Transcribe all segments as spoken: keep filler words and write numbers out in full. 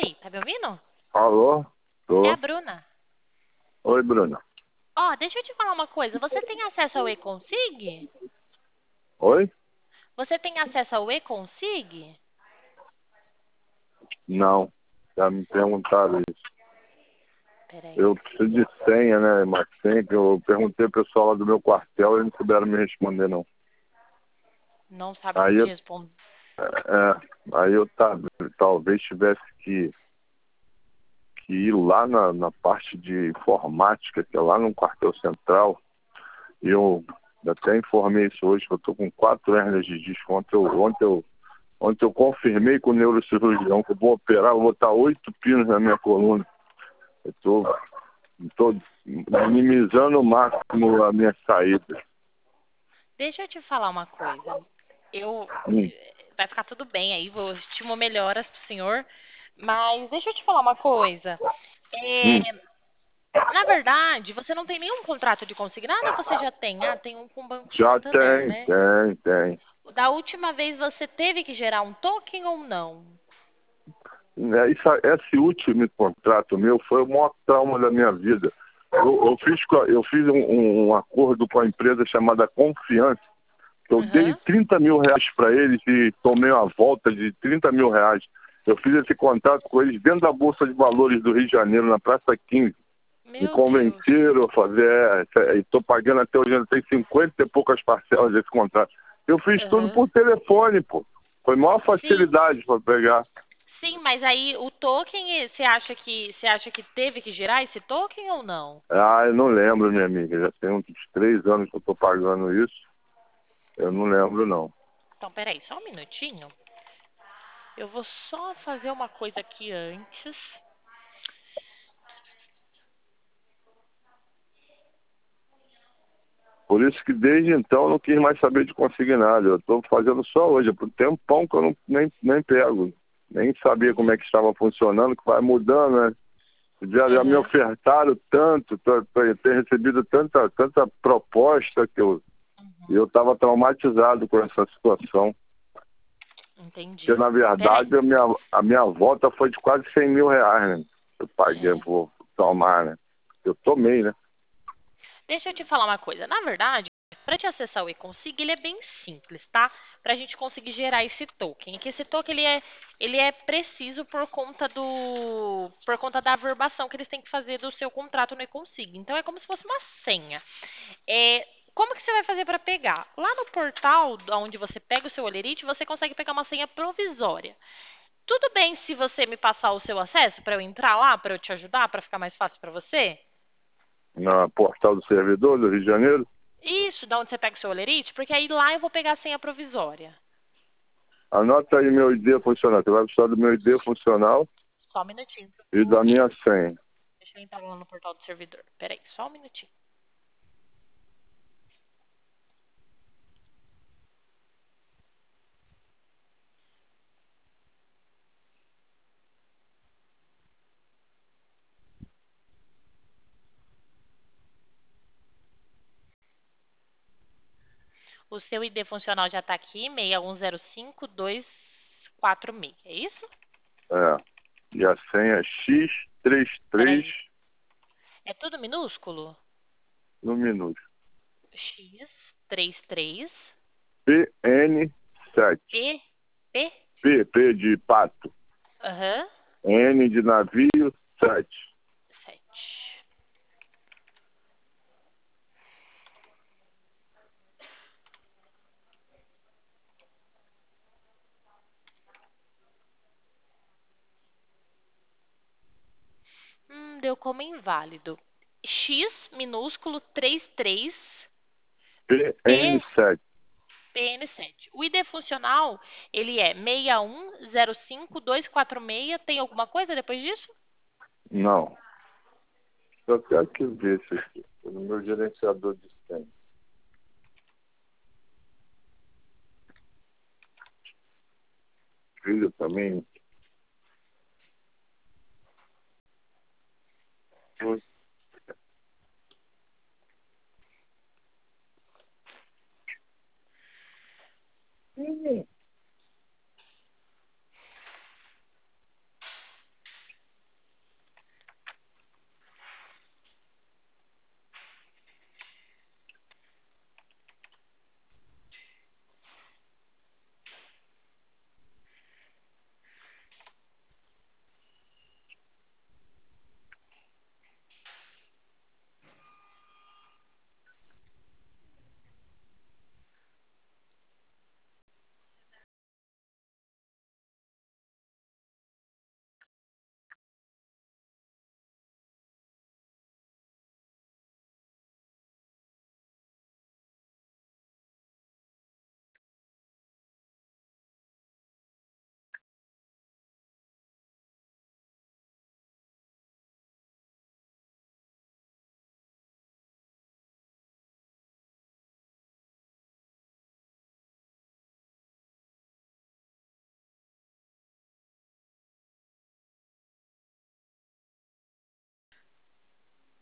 Oi, tá me ouvindo? Alô? É a Tô. Bruna. Oi, Bruna. Ó, deixa eu te falar uma coisa. Você tem acesso ao eConsig? Oi? Você tem acesso ao eConsig? Não. Já me perguntaram isso. Peraí. Eu preciso de senha, né? Mas senha que eu perguntei pro pessoal lá do meu quartel, eles não souberam me responder, não. Não sabe Aí te eu, responder. é, aí eu tá, talvez tivesse que, que ir lá na, na parte de informática, que é lá no quartel central. E eu até informei isso hoje, que eu tô com quatro hérnias de disco. Ontem eu, ontem eu Ontem eu confirmei com o neurocirurgião que eu vou operar, eu vou botar oito pinos na minha coluna. Eu tô, tô minimizando ao máximo a minha saída. Deixa eu te falar uma coisa. Eu Hum, vai ficar tudo bem aí, vou estimo melhoras pro senhor, mas deixa eu te falar uma coisa. É, hum. na verdade, você não tem nenhum contrato de consignado ou você já tem? Ah, tem um com o Banco Já Santander, tem, né? tem, tem. Da última vez você teve que gerar um token ou não? É, isso- esse último contrato meu foi o maior trauma da minha vida. Eu, eu fiz, co- eu fiz um, um- um acordo com a empresa chamada Confiança. Eu dei Aham. trinta mil reais para eles e tomei uma volta de trinta mil reais. Eu fiz esse contrato com eles dentro da Bolsa de Valores do Rio de Janeiro, na Praça quinze. Me Meu Deus. convenceram a fazer, estou pagando até hoje, eu tenho cinquenta e poucas parcelas desse contrato. Eu fiz tudo Aham. por telefone, pô. Foi a maior Sim, facilidade para pegar. sim, mas aí o token, você acha que você acha que teve que gerar esse token ou não? Ah, eu não lembro, minha amiga. Já tem uns três anos que eu estou pagando isso. Eu não lembro, não. Então, peraí, só um minutinho. Eu vou só fazer uma coisa aqui antes. Por isso que desde então eu não quis mais saber de consignado. Eu estou fazendo só hoje. Por tempão que eu não, nem, nem pego. Nem sabia como é que estava funcionando, que vai mudando, né? Já, já me Aham, ofertaram tanto, tô- tô- ter recebido tanta, tanta proposta que eu e eu estava traumatizado com essa situação. Porque, entendi. na Peraí. verdade, a minha, a minha volta foi de quase cem mil reais, né? Eu paguei É. por tomar, né? Eu tomei, né? Deixa eu te falar uma coisa. Na verdade, para te acessar o eConsig, ele é bem simples, tá? Para a gente conseguir gerar esse token. E que esse token ele é, ele é preciso por conta do, por conta da averbação que eles têm que fazer do seu contrato no eConsig. Então é como se fosse uma senha. É, como que você vai fazer para pegar? Lá no portal onde você pega o seu Olerite, você consegue pegar uma senha provisória. Tudo bem se você me passar o seu acesso para eu entrar lá, para eu te ajudar, para ficar mais fácil para você? Na portal do servidor do Rio de Janeiro. Isso, da onde você pega o seu Olerite, porque aí lá eu vou pegar a senha provisória. Anota aí meu I D funcional. Você vai precisar do meu I D funcional Só um minutinho. e da minha senha. Deixa eu entrar lá no portal do servidor. Peraí, só um minutinho. O seu I D funcional já está aqui, seis um zero cinco dois quatro seis. É isso? É. E a senha é x trinta e três Peraí. É tudo minúsculo? no minuto. X trinta e três P N sete. P P P, P de pato. aham, N de navio, sete. sete. Hum, deu como inválido. X minúsculo trinta e três pn P sete. P N sete. O I D funcional, ele é seis um zero cinco dois quatro seis. Tem alguma coisa depois disso? Não. Só quero que ver isso aqui. Tô no meu gerenciador de senha. Filho também.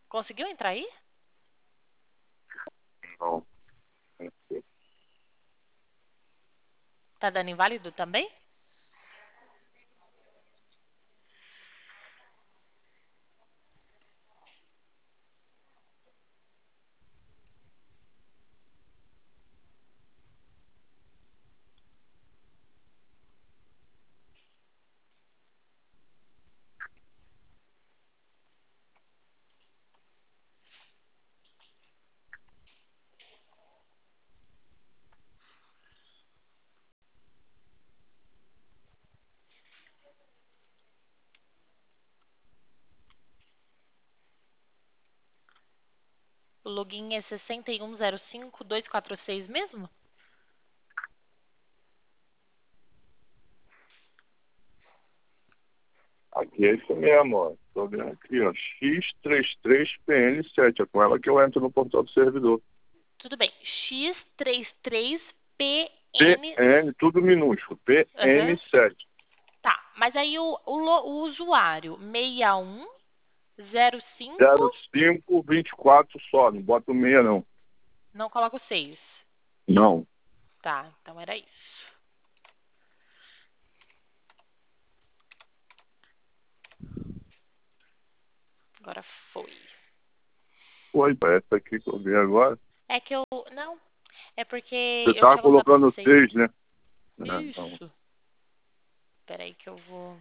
Conseguiu entrar aí? Não. Tá dando inválido também? O login é seis um zero cinco dois quatro seis mesmo? Aqui é isso mesmo, ó. Tô vendo aqui, ó. X trinta e três P N sete. É com ela que eu entro no portal do servidor. Tudo bem. X trinta e três P N. P N, tudo minúsculo. P N sete. Tá, mas aí o, o, lo- o usuário seis um zero cinco, zero cinco vinte e quatro só. Não bota o meia, não. não coloca o seis. Não. Tá, então era isso. Agora foi. Foi, parece aqui que eu vi agora. É que eu. Não, é porque Você eu tava tinha colocado colocando seis. seis, né? Ah, então. Isso. Peraí que eu vou.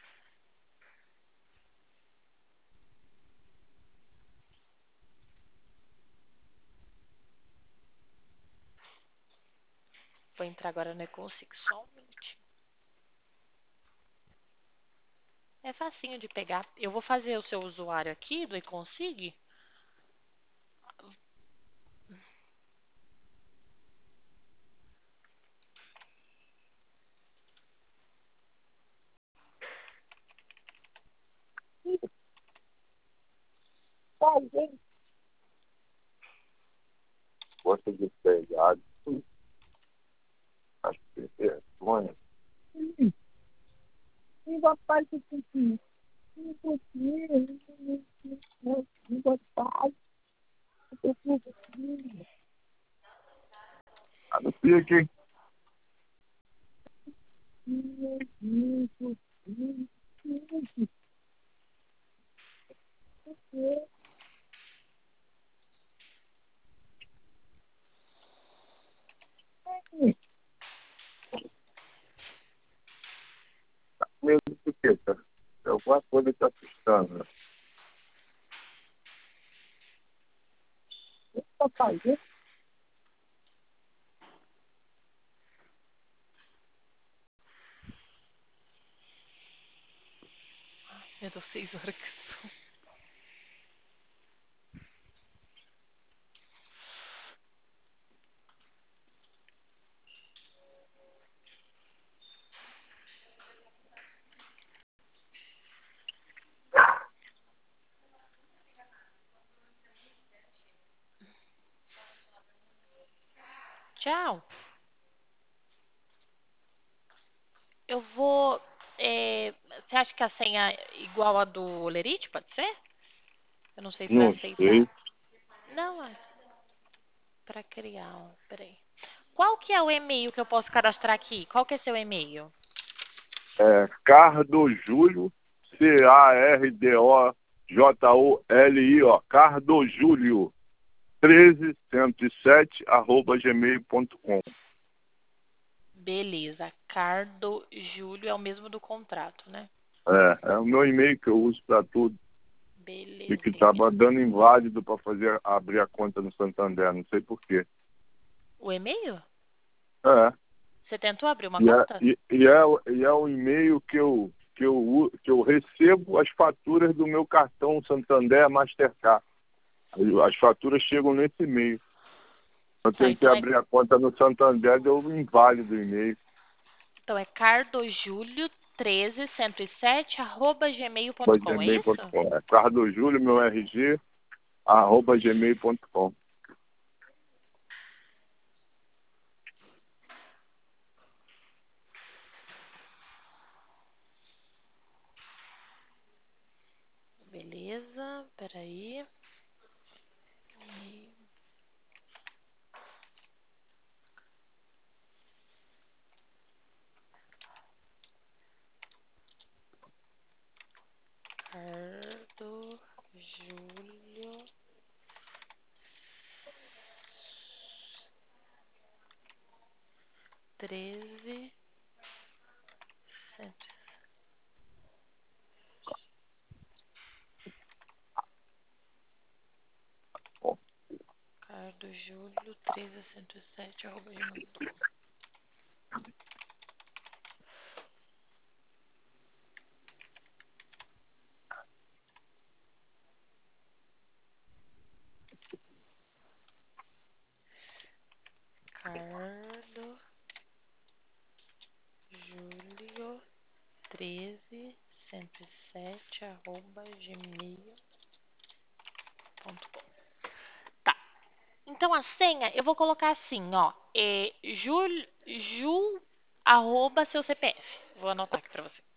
Vou entrar agora no e-config só um minutinho. É facinho de pegar. Eu vou fazer o seu usuário aqui do e-config. Gosta de pegar. Acho que é vergonha. E papai que tem Ah, no pique, hein? Mesmo porque tá, alguma coisa tá assustando, né? Papai, né? Eu dou seis horas que são. Tchau. Eu vou. é, Você acha que a senha é igual a do Lerite? Pode ser? Eu não sei se vai Não sei. aceitar. Não, é para criar. Ó. Peraí. Qual que é o e-mail que eu posso cadastrar aqui? Qual que é seu e-mail? É Cardojúlio, C A R D O J U L I, ó. Cardojúlio, treze cento e sete, arroba gmail ponto com. Beleza. Cardo Júlio é o mesmo do contrato, né? É, é o meu e-mail que eu uso para tudo. E que Belezinha. estava dando inválido para fazer abrir a conta no Santander, não sei porquê. O e-mail? É. Você tentou abrir uma E é, conta? e, e é, o- e é o e-mail que eu, que, eu, u- que eu recebo as faturas do meu cartão Santander Mastercard. As faturas chegam nesse e-mail. Eu Tá, tentei então é, abrir a conta no Santander, deu um inválido o e-mail. então é cardojúlio treze cento e sete arroba gmail ponto arroba com, é gmail ponto isso? com. É Cardojúlio, meu R G, arroba gmail ponto com. Beleza, peraí. Ricardo Júlio treze cento. Ricardo Júlio treze cento e sete arroba gmail ponto com. Ricardo Júlio treze cento e sete arroba gmail ponto com. Tá. Então a senha eu vou colocar assim, ó, é jul, jul arroba seu C P F. Vou anotar aqui pra você.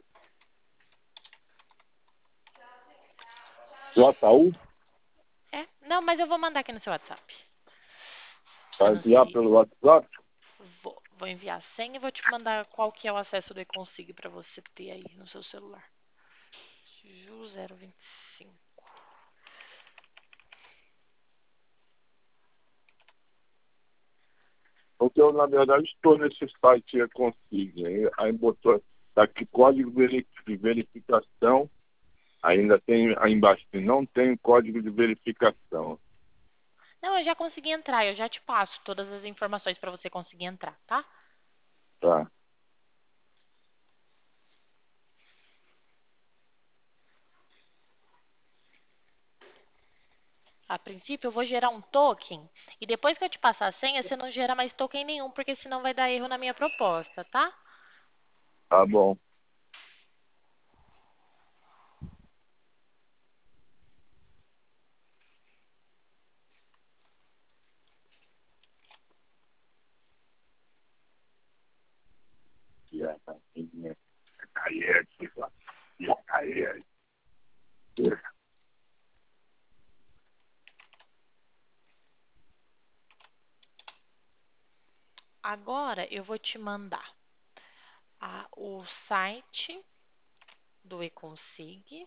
J U? É? Não, mas eu vou mandar aqui no seu WhatsApp. Eu Vai não enviar sei. pelo WhatsApp? Vou, vou enviar a senha e vou te mandar qual que é o acesso do eConsig pra você ter aí no seu celular. Ju zero vinte e cinco. Porque eu, na verdade, estou nesse site e consigo. Aí, aí botou tá aqui código veri- de verificação. Ainda tem aí embaixo, não tem código de verificação. Não, eu já consegui entrar, eu já te passo todas as informações pra você conseguir entrar, tá? Tá. A princípio, eu vou gerar um token e depois que eu te passar a senha, você não gera mais token nenhum, porque senão vai dar erro na minha proposta, tá? Tá bom. Agora eu vou te mandar a, o site do eConsig.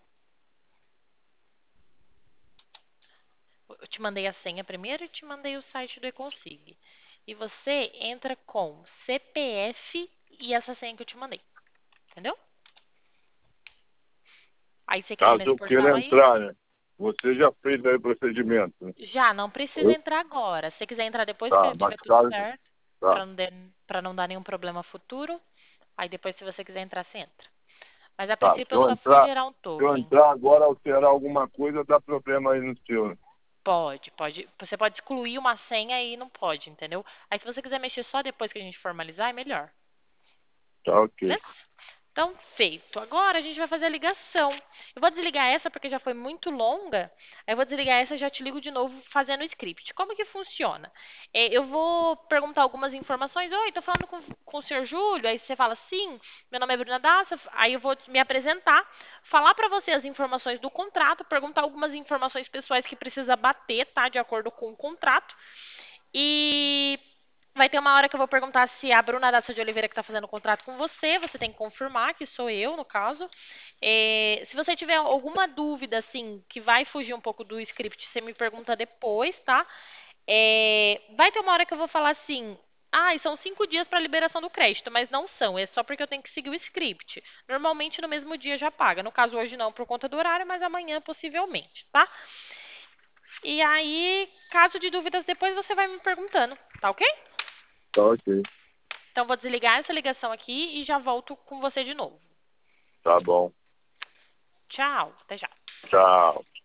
Eu te mandei a senha primeiro e te mandei o site do eConsig. E você entra com C P F e essa senha que eu te mandei. Entendeu? Aí você clica Caso nesse eu portal queira aí. entrar, né? Você já fez aí o procedimento, né? Já, não precisa Eu? entrar agora. Se você quiser entrar depois Tá, que mas tiver tudo caso... certo, Tá, para não, der- pra não dar nenhum problema futuro, aí depois se você quiser entrar, você entra. Mas a tá. Se princípio eu eu só fui entrar, gerar um se eu token. entrar agora, alterar alguma coisa, dá problema aí no seu, né? Pode, pode. Você pode excluir uma senha e não pode, entendeu? Aí se você quiser mexer só depois que a gente formalizar, é melhor. Tá, ok. Beleza? Então, feito. Agora a gente vai fazer a ligação. Eu vou desligar essa porque já foi muito longa. Aí eu vou desligar essa e já te ligo de novo fazendo o script. Como que funciona? É, eu vou perguntar algumas informações. Oi, tô falando com, com o senhor Júlio. Aí você fala, sim, meu nome é Bruna Dassa. Aí eu vou me apresentar, falar para você as informações do contrato, perguntar algumas informações pessoais que precisa bater, tá? De acordo com o contrato. E vai ter uma hora que eu vou perguntar se a Bruna Dassa de Oliveira que está fazendo o contrato com você, você tem que confirmar que sou eu, no caso. É, se você tiver alguma dúvida, assim, que vai fugir um pouco do script, você me pergunta depois, tá? É, vai ter uma hora que eu vou falar assim, ah, e são cinco dias para liberação do crédito, mas não são, é só porque eu tenho que seguir o script. Normalmente no mesmo dia já paga. No caso hoje não por conta do horário, mas amanhã possivelmente, tá? E aí, caso de dúvidas depois, você vai me perguntando, tá ok? Tá, ok. Então, vou desligar essa ligação aqui e já volto com você de novo. Tá bom. Tchau, até já. Tchau.